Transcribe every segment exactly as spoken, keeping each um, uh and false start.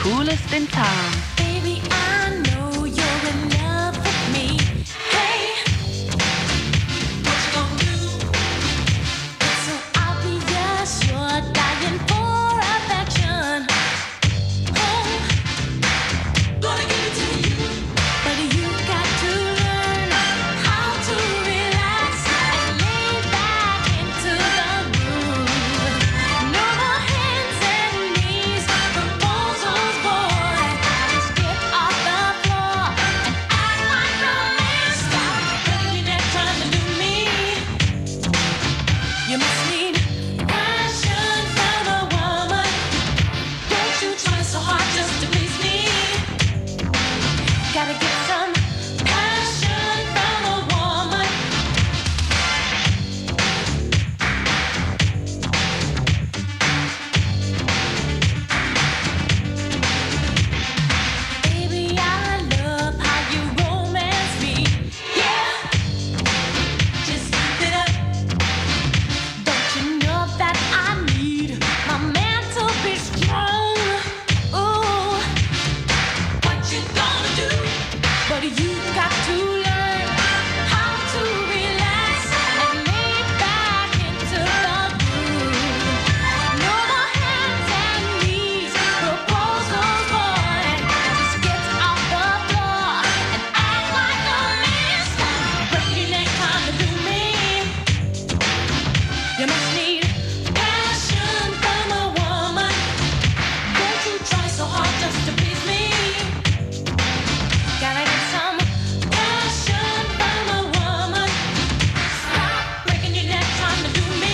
coolest in town. Baby, I know you're in love with me. Hey, what you gonna do? It's so obvious you're dying for affection. Oh, gonna give it to you, but you got to learn how to relax and lay back into the groove. No more hands and knees, proposals, boy. Just get off the floor and act like a man. Stop breaking your neck trying to do me. You must need passion from a woman. Don't you try so hard just to please me. Gotta get some passion from a woman. Baby, I love how you romance me. Yeah, just keep it up. Don't you know that I need my man to be strong? Ooh, what you gonna do? But you got to learn how to relax and lay back into the groove. No more hands and knees, proposals, boy. Just get off the floor and act like a man. Stop breaking your neck trying to do me. You must need passion from a woman. Don't you try so hard just to please me. Gotta get some passion from a woman. Stop breaking your neck trying to do me.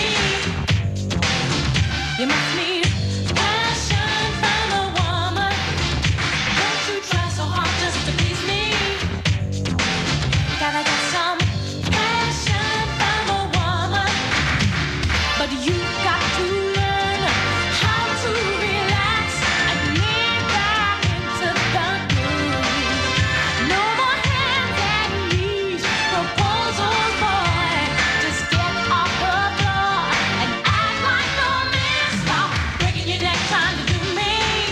You must need passion from a woman. Don't you try so hard just to please me. Gotta get some passion from a woman. But you got to learn how to relax and lay back into the groove. No more hands and knees, proposals, boy. Just get off the floor and act like no man. Stop breaking your neck trying to do me.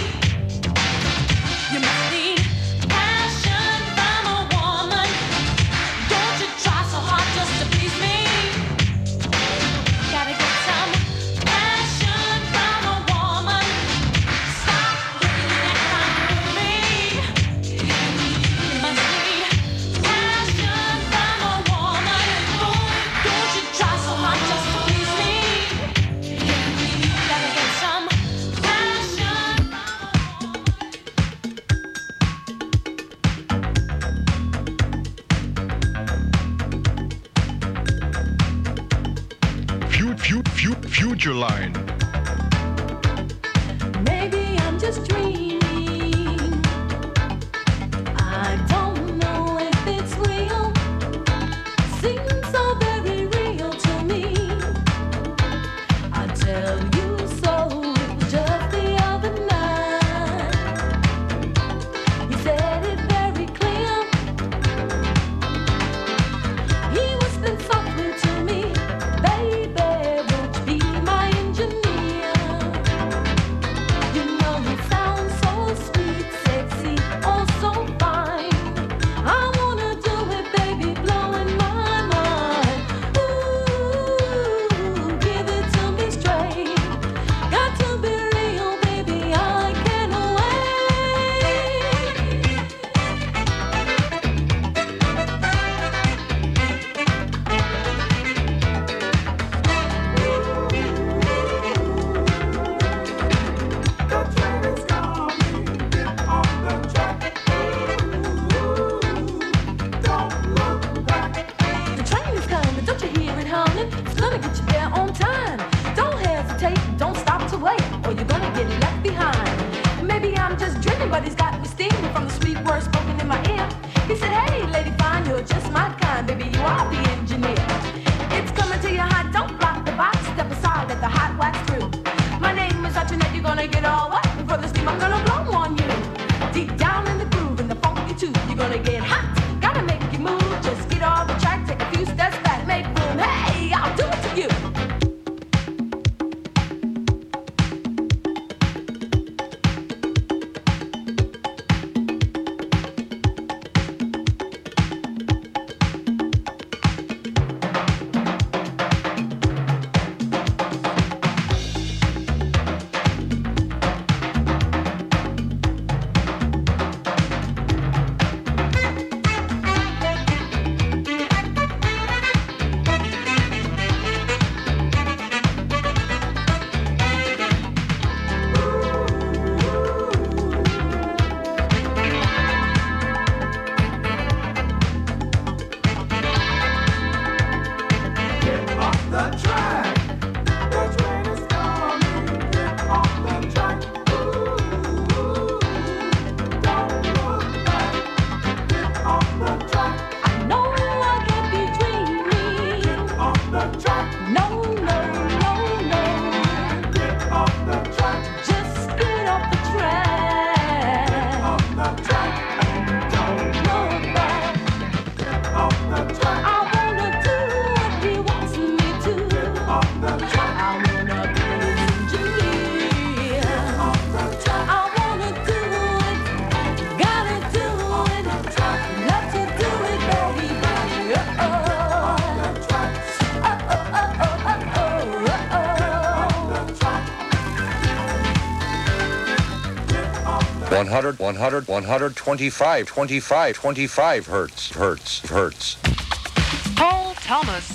You must need passion from a woman. Don't you try so hard just to please me. Gotta get some passion from a woman. Stop breaking your neck trying to do me. You must need passion from a woman. Don't you try so hard just to please me. Gotta get some passion from Fu- fu- fu- Future Line. Maybe I'm just dreaming. I don't know if it's real. Seems so very real to me. I tell you so. It was just the other night. You said it very clear. He whispered softly to me, baby, won't you be my engineer? You know you sound so sweet, sexy, oh so fine. I wanna do it, baby, blowing my mind. Ooh, give it to me straight. Got to be real, baby, I can't The train is coming, don't you hear it humming? It's gonna get you there on time. Don't hesitate, don't stop to wait, or you're gonna get left behind. Maybe I'm just dreaming, but he's got me steaming from the sweet words spoken in my ear. He said, hey, lady fine, you're just my kind, baby, you are the engineer. It's coming to you hot, don't block the box, step aside, let the hot wax through. My name is Antoinette, you're gonna get all wet. Before the steam, I'm gonna blow on you. Deep down in the groove, in the funky too, you're gonna get hot. Gotta make you move, just get off the track, take a few steps back, make room. Hey, I'll do it to you. one hundred, one hundred, one hundred twenty-five, twenty-five, twenty-five hertz, hertz, hertz. Paul Thomas.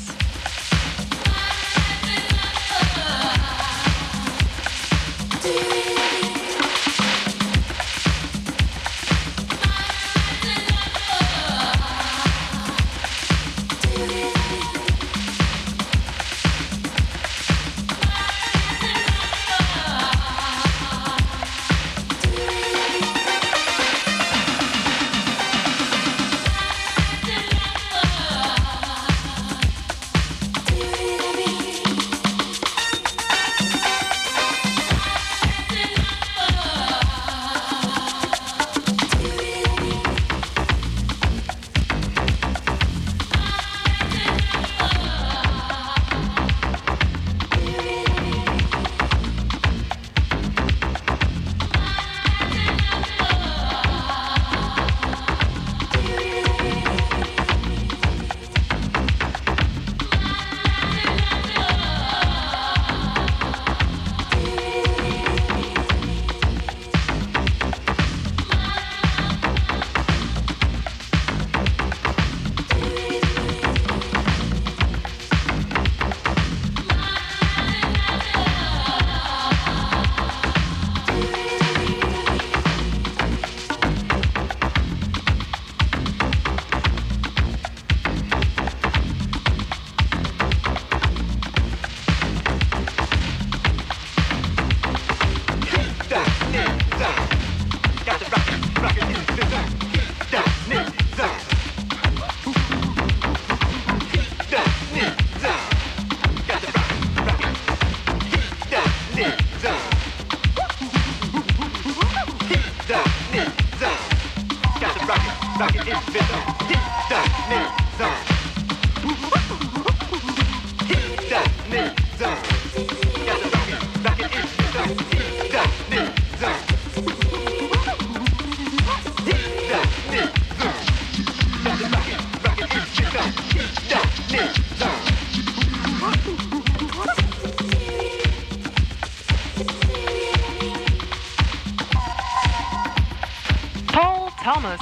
Paul Thomas.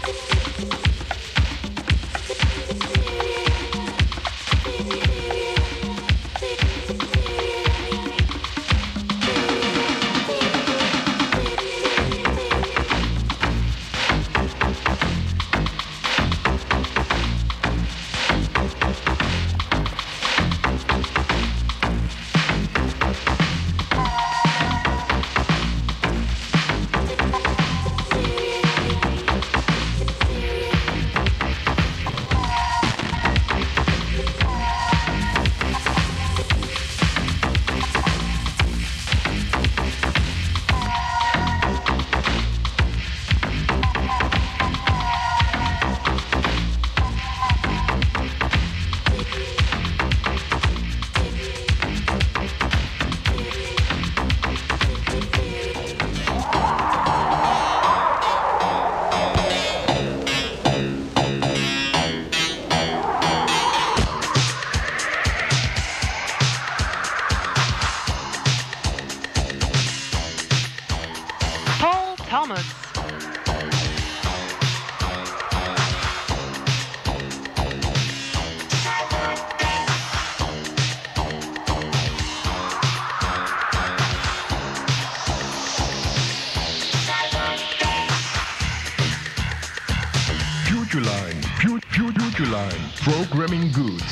Paul Thomas. Futureline, Fu- Fu- Futureline, programming goods.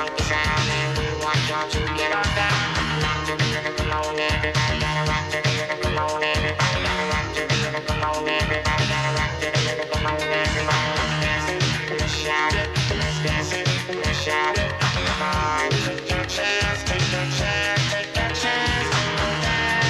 like the sound and we want y'all to get on down. Rock to the rhythm, come on everybody, gotta rock to the rhythm, come on everybody, gotta rock to the rhythm, come on everybody, gotta rock to the rhythm, come on everybody. Let's dance it, let's shout it, let's dance it, let's shout it. Come on, take your chance, take your chance, take your chance to dance.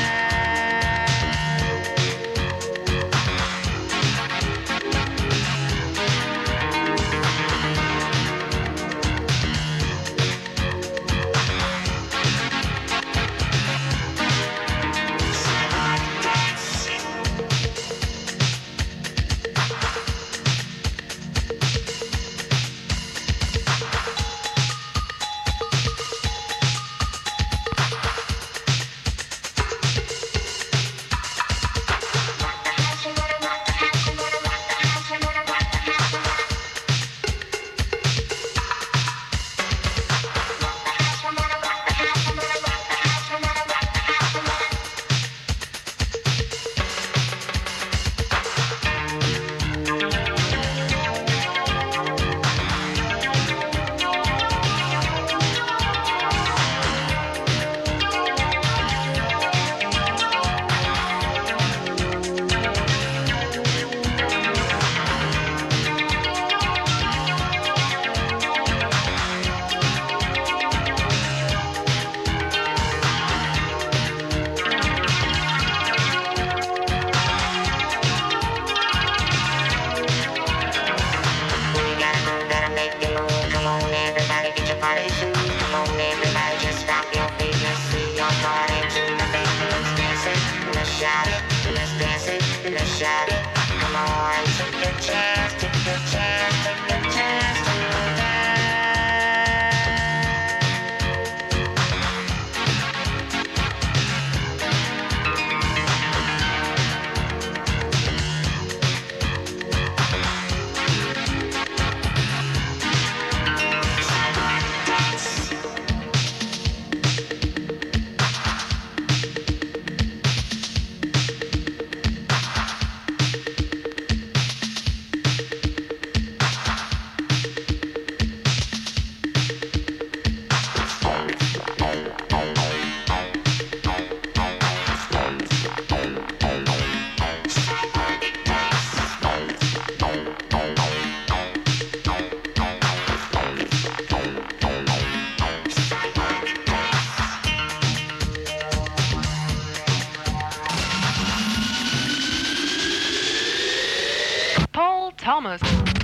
Paul Thomas.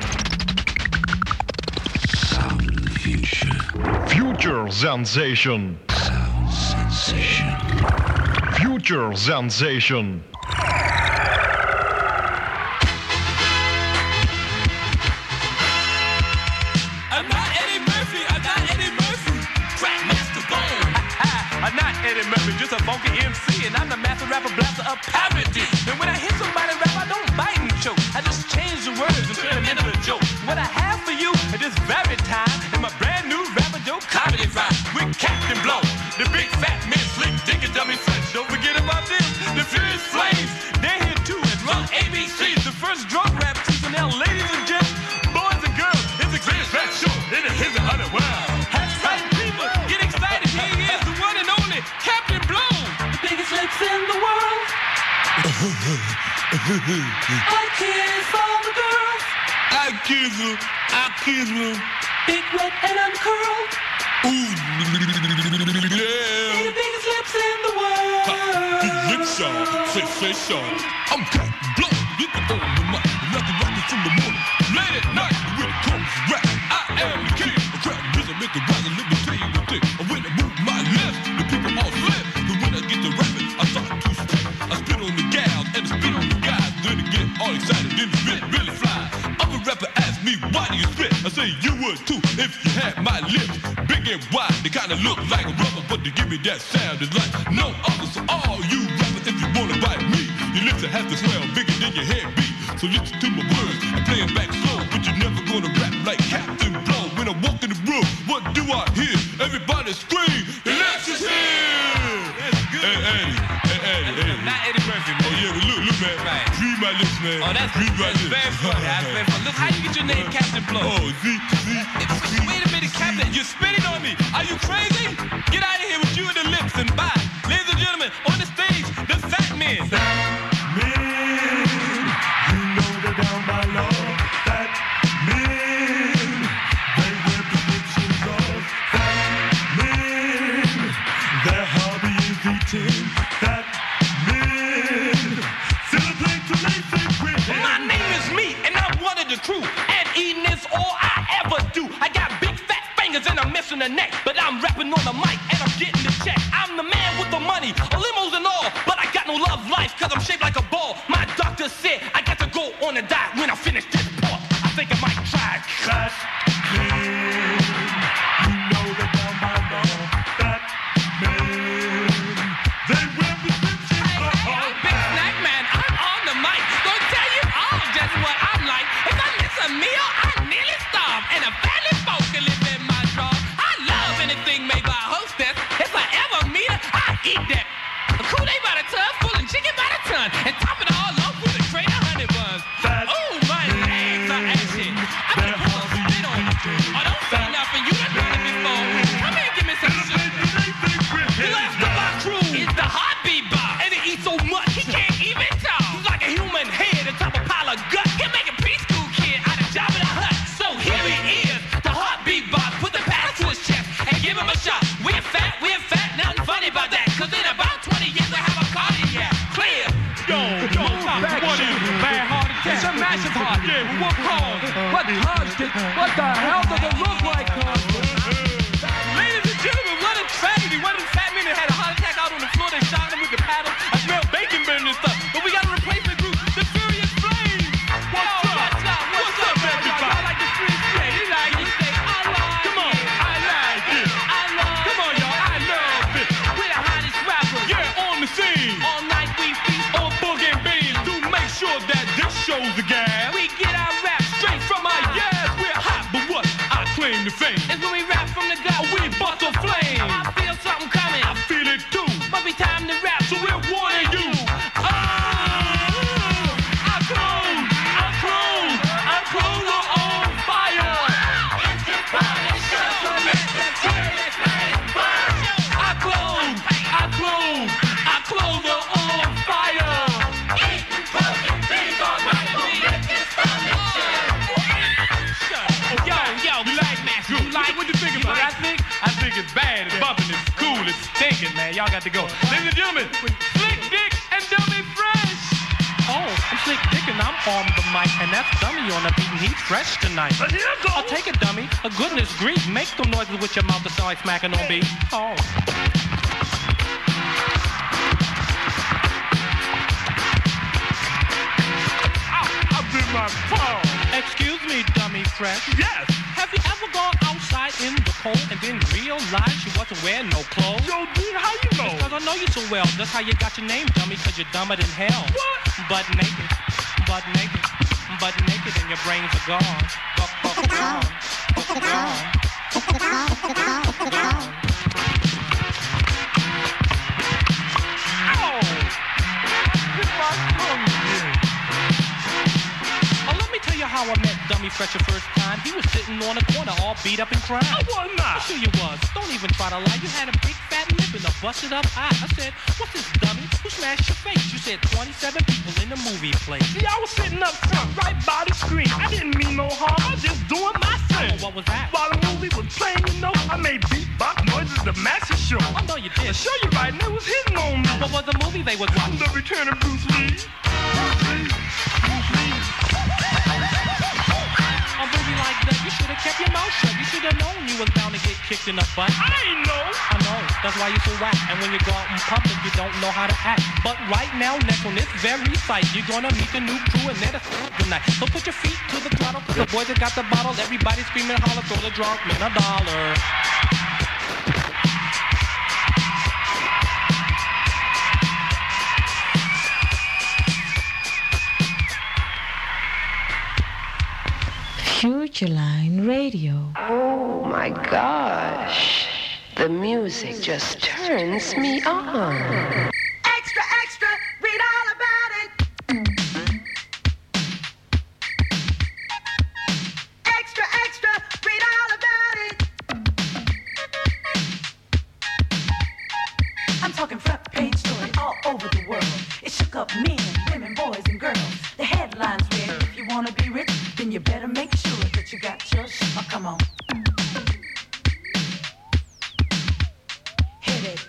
Sound of the future. Future sensation. Sound sensation. Future sensation. I'm not Eddie Murphy, I'm not Eddie Murphy. Crack Master Bone. I'm not Eddie Murphy, just a funky M C, and I'm the master rapper blaster of parody. And when I hear somebody rap, I don't bite and choke. I just change the words and turn them into a joke. What I have for you at this very time is my brand new rapper joke comedy rhyme with Captain Blow, the big fat man, slick dick and dummy fresh. Don't forget about this, the Furious Flames. They're here too and run A B C, the first drunk rap season. Now, ladies and gents, boys and girls, it's the greatest rap show in the history of the world. That's right, people, get excited. Here he is, the one and only Captain Blow, the biggest lips in the world. I kiss all the girls. I kiss them, I kiss them. Big, wet, and uncurled. Ooh, yeah. The biggest lips in the world. Big lips, y'all. Say, say, so. I'm Captain Blow. You can own the mic. Nothing rockin' from the morning. Late at night, when it comes to rap, I am the king. A crowd music make it rock, and let me tell you the thing. And when I move my lips, the people all slip. But when I get to rapping, I start to spit. I spit on the gals and I spit on the guys. Then I get all excited, then the spit really fly. Other rapper ask me, why do you spit? I say you would too if you had my lips. Big and wide, they kinda look like a rubber, but to give me that sound is like no other. So all you rappers, if you wanna bite me, your lips have to swell bigger than your head beat. So listen to my words, I'm playing back slow, but you're never gonna rap like Captain Blow. When I walk in the room, what do I hear? Everybody scream, the Lex is here! Hey, Eddie, hey, Eddie, Eddie. Not Eddie Murphy, man. Oh, yeah, but look, look, man. Right. Read my lips, man. Oh, that's, Read my that's lips. very funny. That's very funny. Look, how you get your name Captain Blow? Oh, see, see, see. Wait a minute. say the captain, you're spitting on me. Are you crazy? Get out of here with you and the lips and bye. Ladies and gentlemen, on the stage, the Fat Man. Fat men, you know they're down by law. Fat men, they wear prescriptions of fat men. Their hobby is eating fat men. Still a plate to lace and grit. My name is me, and I'm one of the crew. And eating is all I ever do. I got big fat fingers and I'm missing a neck. But I'm rapping on the mic and I'm getting the check. I'm the man with the money, limos and all. But I got no love life, cause I'm shaped like a ball. My doctor said I got to go on a diet when I finish this part. I think I might try. Fat men, you know they're down by law. Fat men, they wear prescriptions Hey, of hey, hey, Big Snack Man, I'm on the mic. Gonna tell you all just what I'm like. If I miss a meal, I nearly starve. And a family folk can live in my drawer. I love anything made by a hostess. If I ever meet her, I eat that. A Kool-Aid by the tub, full of chicken by the ton. And top it all off with a tray of honey buns. Fat Oh, my legs are ashy. I can put a spit on it. Oh, don't say nothing. You done done it before. Come here, give me some shit. The last of our crew is the heartbeat bar. And he eats so much, he can't even talk. He's like a human head atop a pile of guts. Can make a preschool kid out of Jabba the Hutt. So here he is, the heartbeat bar. Put the paddle to his chest and give him a shot. We're fat, we're fat, nothing funny about that. Cause in about twenty years we'll have a cardiac. Clear. Yo, yo, stop. What is it? Bad heart attack. It's a massive heart. Yeah, what cause? What caused it? What the hell does it look like, cause? Ladies and gentlemen, what a tragedy. One of the fat men that had a heart attack out on the floor. They shot him with the paddle. I smell bacon burning and stuff. But we got a replacement group, the Furious Flames. What's up? What's up? What's up, everybody? I like the streets. Yeah, he like it. I like Come on. I like it. I love Come on, y'all. I love it. We're the hottest rappers. Yeah, on the scene. All night we feast on boogie and beans to make sure that this show's a gas. We get our rap straight from our yes. We're hot, but what? I claim the fame. It's when we rap from the gut. We bust a flame. I feel something coming. I feel it too. But be time to rap, so we're warning you. Oh, I close, I close, I close are on fire. I close, I close, I close are on fire. Yo, yo, Black Master, you like what you think about it? I think, I think it's bad, it's bumping, it's cool, it's stinking, man. Y'all got to go. Ladies and gentlemen, Slick Dick and Dummy Fresh. Oh, I'm Slick Dick and I'm on the mic, and that's Dummy on the beat, and he's fresh tonight. But here goes. I'll take it, Dummy. A goodness grief, make them noises with your mouth that sound like smacking on beat. Oh. Ow, I bit my palm. Excuse me, Dummy Fresh. Yes. Have you ever gone outside in the cold and then realized you wasn't wearing no clothes? Yo, dude, how you know? Cause I know you so well. That's how you got your name, Dummy, cause you're dumber than hell. What? Butt naked, butt naked, butt naked, and your brains are gone. Buck, buck, gone. Buck, gone. Gone. Ow! Hit my tongue again. Oh, let me tell you how I met Dummy Fresh the first time. He was sitting on a corner all beat up and crying. I was not. Sure you was. Don't even try to lie. You had a big fat lip and a busted up eye. I said, what's this, Dummy? Who smashed your face? You said twenty-seven people in the movie place. See, I was sitting up front, right by the screen. I didn't mean no harm. I was just doing my thing. Oh, what was that? While the movie was playing, you know, I made beatbox noises to match the show. I know you did. To show you right, and they was hitting on me. What was the movie they was watching? The Return of Bruce Lee. Bruce Lee. Bruce Lee. A movie like that, you should have kept your mouth shut. You should have known you was bound to get kicked in the butt. I ain't know. I know. That's why you so whack. And when you go out in public, you don't know how to act. But right now, next on this very site, you're gonna meet the new crew and they're the tonight. So put your feet to the throttle, cause the boys that got the bottle, everybody screaming, holler, throw the drunk man a dollar. Futureline Radio. Oh my gosh. The music just turns me on. Extra, extra, read all about it. Extra, extra, read all about it. up men, women, boys, and girls. The headlines read, if you wanna be rich, then you better make sure that you got your shit. Oh, come on. Hit it.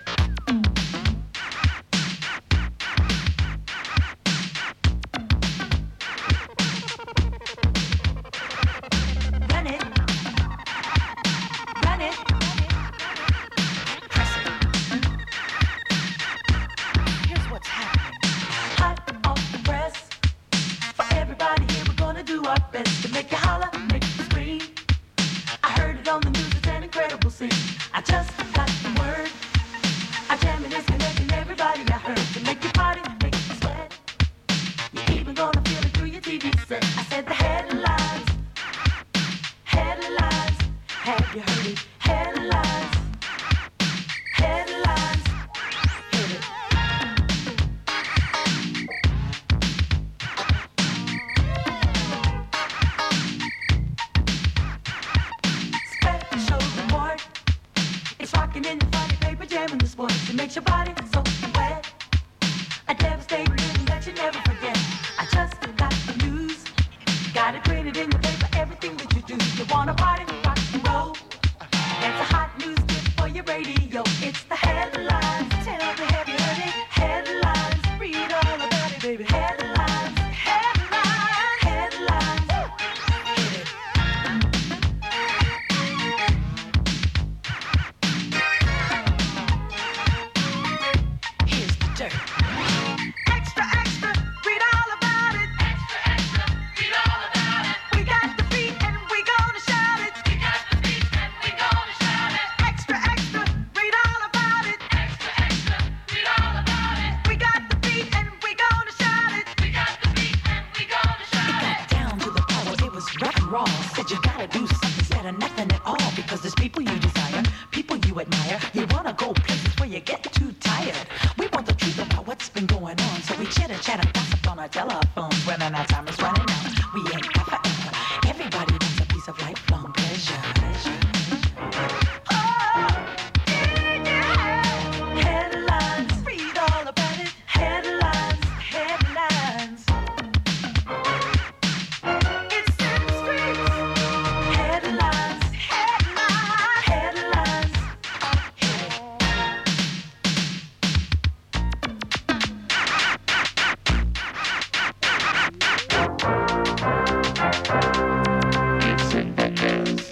Run it. Run it. Press it. Here's what's happening. Hot off the press. For everybody here, we're gonna do our best to make you holler, make you scream. I heard it on the news, it's an incredible scene. I just got the word. Our jamming is connecting everybody I heard to make you party, make you sweat. You're even gonna feel it through your T V set. I said the headlines, headlines. Have you heard it? Headlines, headlines. Hit it. Special reward. It's rocking in your funny paper jamming the sports. It makes your body so wet. A devastating rhythm that you never forget. I just got the news. Got it printed in your paper, everything that you do. You wanna party, rock and roll. That's a hot news tip for your radio. It's the headlines. Tell me, have you heard it? Headlines. Read all about it, baby. Headlines. Headlines. Headlines. Hit it. Here's the dirt. Extra, extra. Read all about it. Extra, extra. Read all about it. We got the beat and we gonna shout it. We got the beat and we gonna shout it. Extra, extra. Read all about it. Extra, extra. Read all about it. We got the beat and we gonna shout it. We got the beat and we gonna shout it. It got down to the power. It was rock and raw. Said you gotta do something better, nothing at all. Because there's people you desire, people you admire. You wanna go places where you get too tired. We want the truth about what's been going on. So we chitter chatter gossip on our telephones. When our time is running out, we ain't got forever. Everybody wants a piece of lifelong pleasure. Oh, yeah, yeah. Headlines, read all about it. Headlines, headlines. It's in the streets. Headlines, headlines, headlines. Hit it. It's in the news.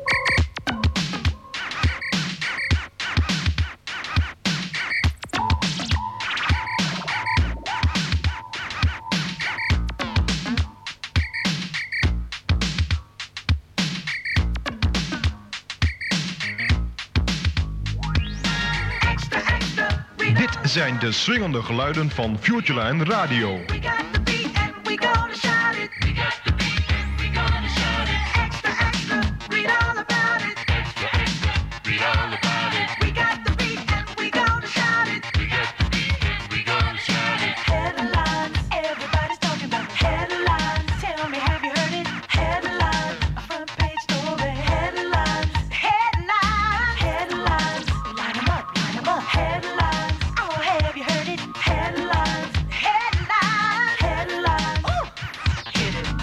Extra, extra. Read Dit zijn de swingende geluiden van Futureline Radio. We got the beat and we gonna shout it. We got the beat and we gonna shout it. Extra, extra, read all about it. Extra, extra, read all about it. We got the beat and we gonna shout it. We got the beat and we gonna shout it. Headlines, everybody's talking about headlines. Tell me, have you heard it? Headlines, a front page story. Headlines, headlines, headlines. Line 'em up, line 'em up. Headlines, oh, have you heard it? Headlines, headlines, headlines. Ooh, hit it.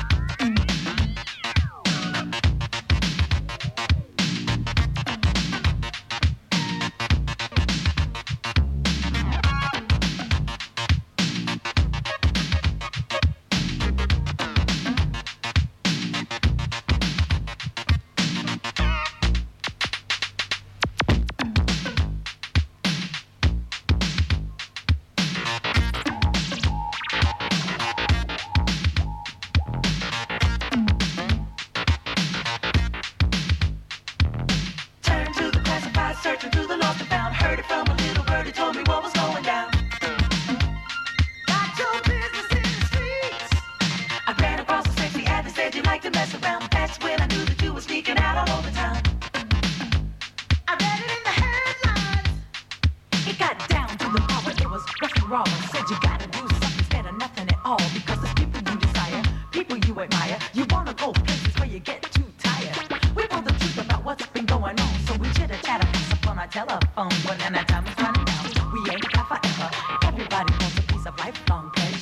Turn to the classified, searching through the lost and found. Heard it from a little bird who told me what was going down. Got your business in the streets. I ran across a sexy ad that said you like to mess around. That's when I knew that you were sneaking out all over town. I read it in the headlines. It got down to the power. It was rough and raw. Said you gotta do something instead of nothing at all. Because there's people you desire, people you admire. You wanna go places where you get too tired. We want the truth about what's been going on. So we chitter chatter gossip on our telephone. When our time is running out, we ain't got forever. Everybody wants a piece of lifelong pleasure.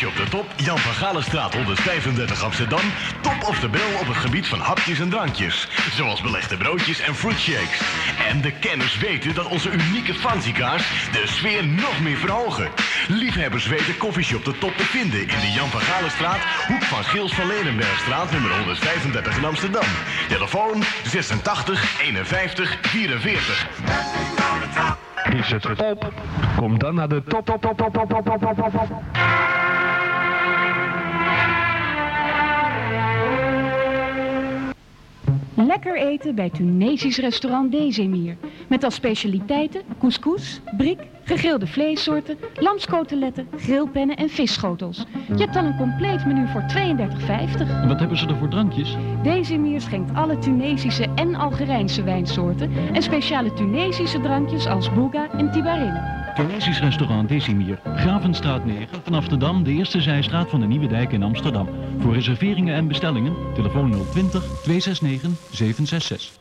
Coffeeshop De Top, Jan van Galenstraat honderdvijfendertig Amsterdam. Top of the bill op het gebied van hapjes en drankjes. Zoals belegde broodjes en fruitshakes. En de kenners weten dat onze unieke fancykaars de sfeer nog meer verhogen. Liefhebbers weten Coffeeshop De Top te vinden in de Jan van Galenstraat, hoek van Giels van Lerenbergstraat nummer honderdvijfendertig in Amsterdam. Telefoon zesentachtig eenenvijftig vierenveertig. Is het op? Kom dan naar de top, top, top, top, top, top, top, top, top, top. Lekker eten bij Tunesisch restaurant Dezemir. Met als specialiteiten couscous, brik, gegrilde vleessoorten, lamskoteletten, grillpennen en visschotels. Je hebt dan een compleet menu voor tweeëndertig vijftig. En wat hebben ze er voor drankjes? Dezemir schenkt alle Tunesische en Algerijnse wijnsoorten en speciale Tunesische drankjes als bouga en tibarin. Tunesisch restaurant Dezemir, Gravenstraat negen, vanaf de Dam, de eerste zijstraat van de Nieuwe Dijk in Amsterdam. Voor reserveringen en bestellingen, telefoon nul twintig tweehondernegen zevenhonderdzesenzestig.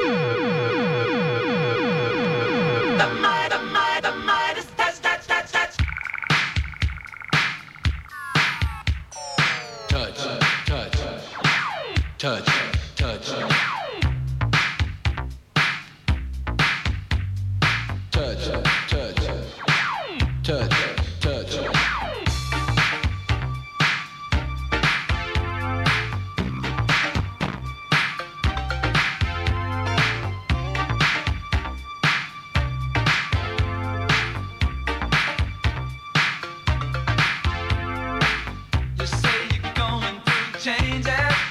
Touch, touch, touch, touch, touch, touch. You say you're going through changes.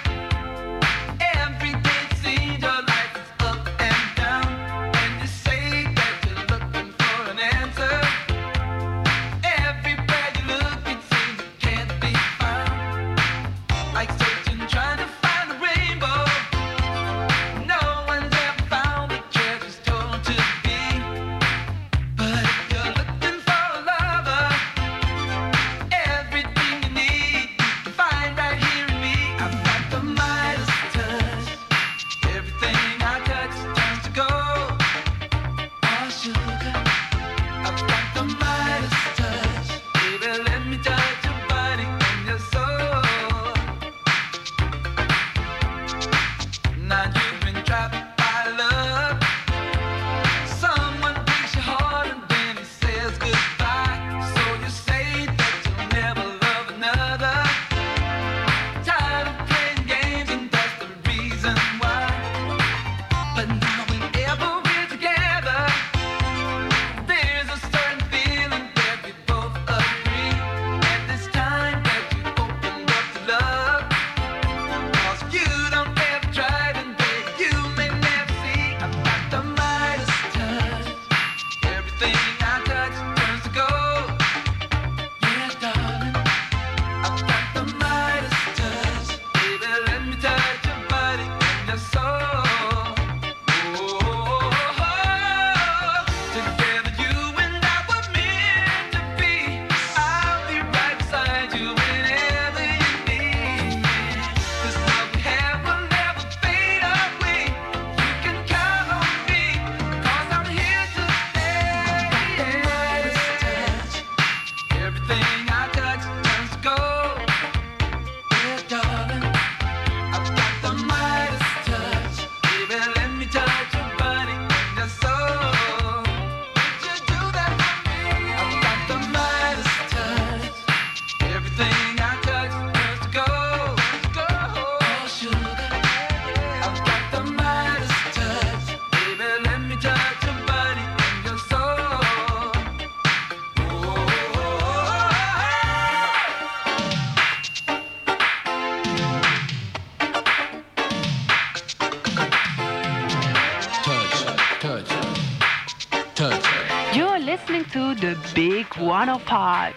You're listening to the Big one oh five.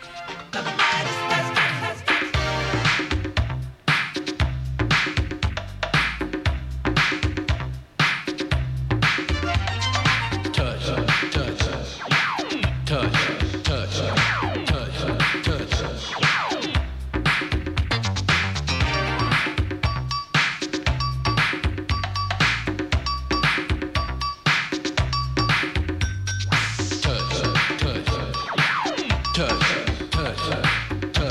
Touch, touch, touch, touch, touch.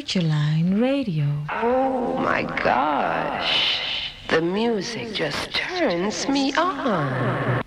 Futureline Radio. Oh my gosh. The music just turns me on.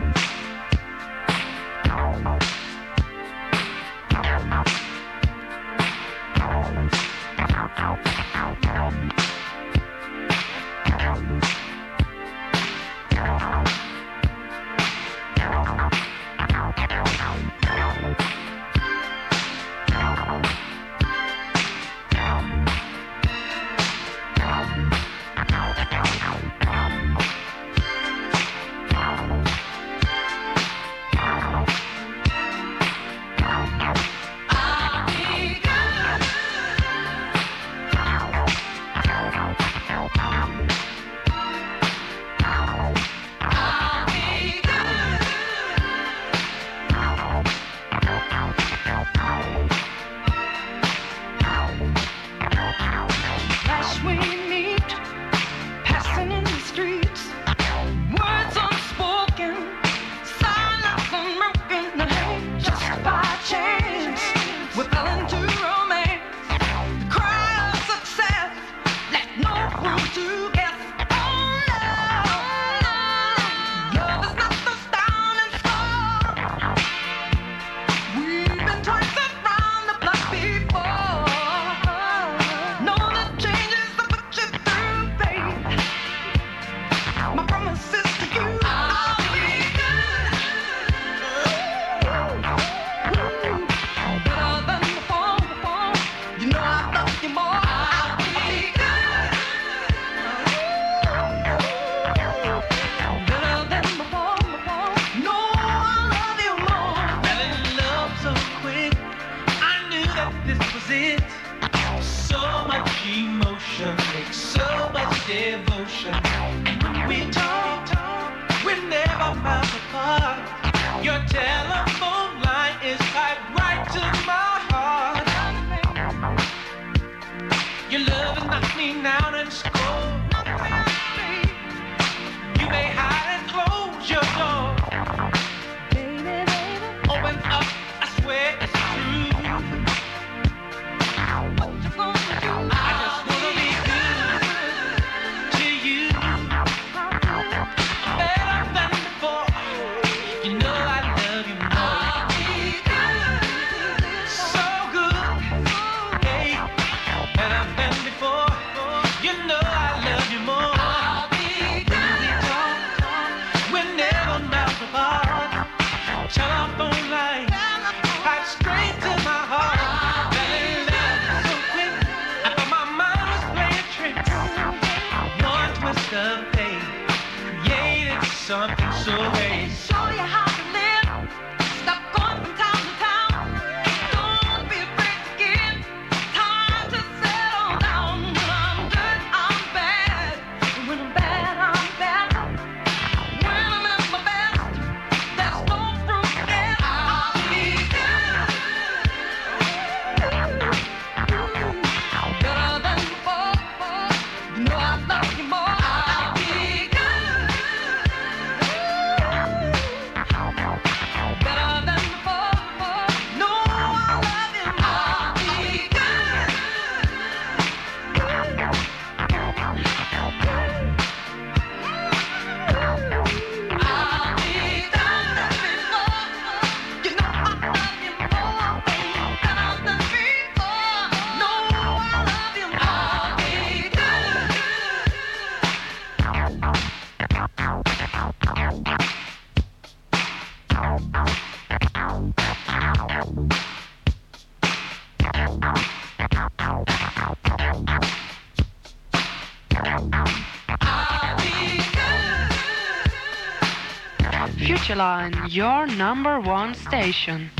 Futureline, your number one station.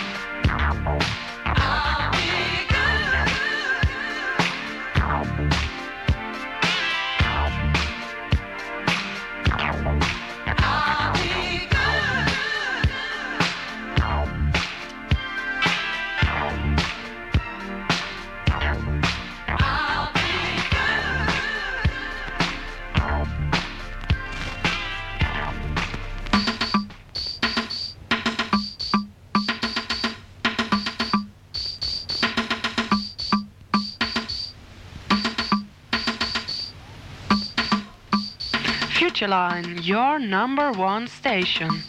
I'll be good. Future Line, your number one station.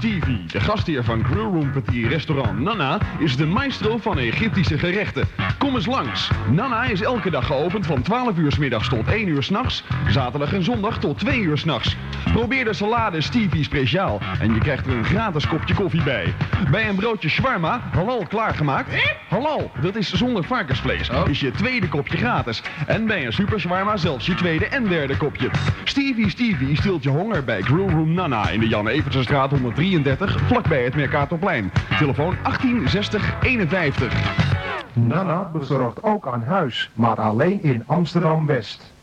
Stevie, de gastheer van Grillroom Petit Restaurant Nana, is de maestro van Egyptische gerechten. Kom eens langs. Nana is elke dag geopend van twaalf uur 's middags tot één uur 's nachts, zaterdag en zondag tot twee uur 's nachts. Probeer de salade Stevie speciaal en je krijgt er een gratis kopje koffie bij. Bij een broodje shawarma, halal klaargemaakt. Halal, dat is zonder varkensvlees, is je tweede kopje gratis. En bij een super shawarma zelfs je tweede en derde kopje. Stevie Stevie stilt je honger bij Grillroom Nana in de Jan Evertsenstraat honderddrieëndertig, vlakbij het Mercatorplein. Telefoon achttien zestig eenenvijftig. Nana bezorgt ook aan huis, maar alleen in Amsterdam-West.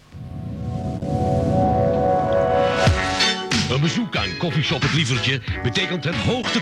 Een bezoek aan Koffieshop Het Lievertje betekent het hoogte